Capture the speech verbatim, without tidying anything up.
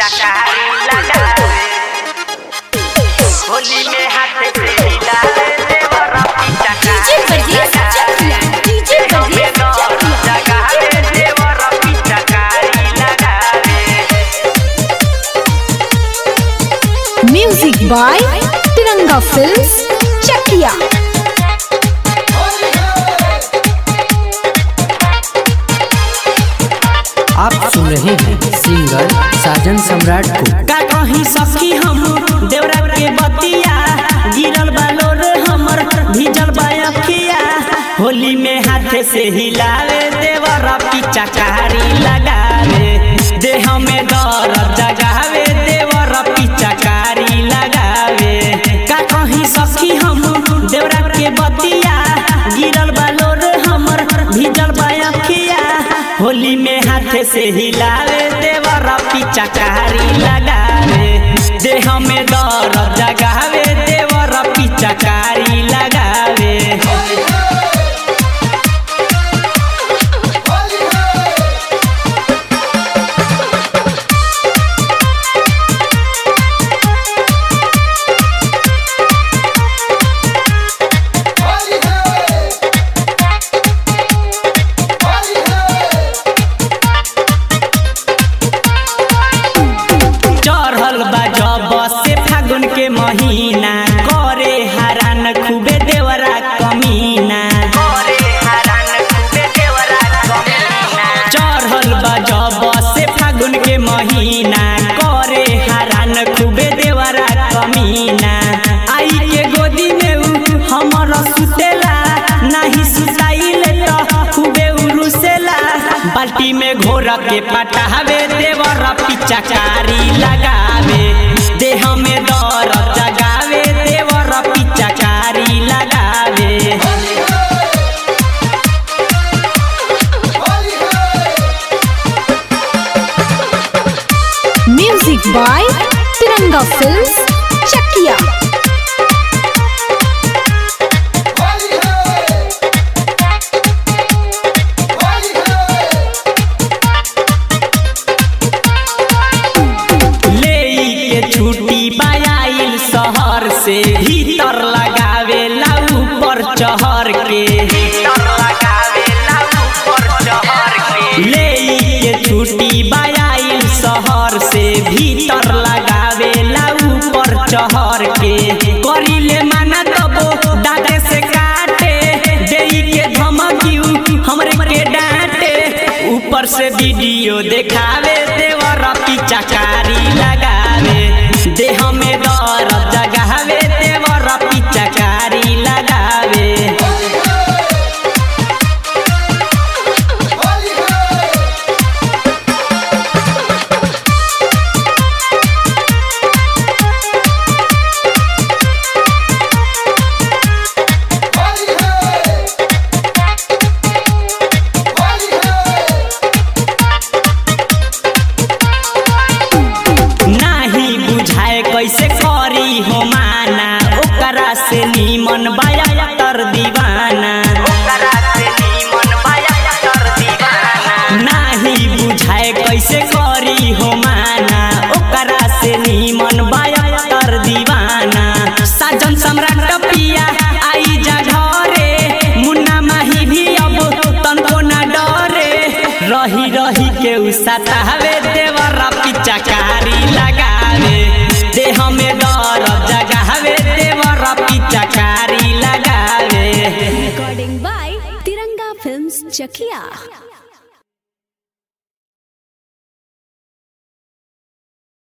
पिचकारी लगावे होली में हाथ से हिलावे देवर पिचकारी लगावे डीजे बजेस लगावे देवर पिचकारी लगावे। Music by Tiranga films Chakiya. आप सुन रहे हैं सिंगर साजन सम्राट को। का कहीं सखी हम देवरा के बतिया गिरल बालोर हमर भीजल बायखिया होली में हाथ से हिलावे देवर पिचकारी लगावे देह में दर्द जगावे देवर पिचकारी लगावे। का कहीं सखी हम देवरा के बतिया गिरल बालोर हमर भीजल बायखिया होली में हाथ से हिलावे देवर पिचकारी लगावे देह में दर्द जगावे देवर पिचकारी लगावे। के महीना करे हरान खूबे देवरा कमीना करे हरान खूबे देवरा कमीना चढ़ल बजब से फागुन के महीना करे हरान खूबे देवरा कमीना आई के गोदी में उ हमर सुतेला नहीं सुताइले तो खूबे उरुसेला बाल्टी में घोर के पटावे देवर पिचकारी लगावे देह में दर्द जगावे देवर पिचकारी लगावे। Music by Tiranga films Chakiya. शहर से भीतर लगावे लाऊ पर चहर के भीतर लगावे लाऊ पर चहर के ले के छुट्टी बायाइल शहर से भीतर लगावे लाऊ पर चहर के करिले माना तबो दांते से काटे देई के धमकी हमरे के डांटे ऊपर से वीडियो दिखावे देवर पिचकारी लगावे देह में दर्द जगावे देवर पिचकारी लगावे। कैसे करी हो माना ओकरा से नीमन बाया तर दीवाना ओकरा से नीमन बाया तर दीवाना नाही बुझाए कैसे करी हो माना ओकरा से नीमन बाया तर दीवाना। साजन सम्राट पिया आई जा घरे मुन्ना माही भी अब तनको ना डरे रही रही के सतावे देवर पिचकारी लगावे देह में दर्द जगावे देवर पिचकारी लगावे। Recording by Tiranga films Chakiya.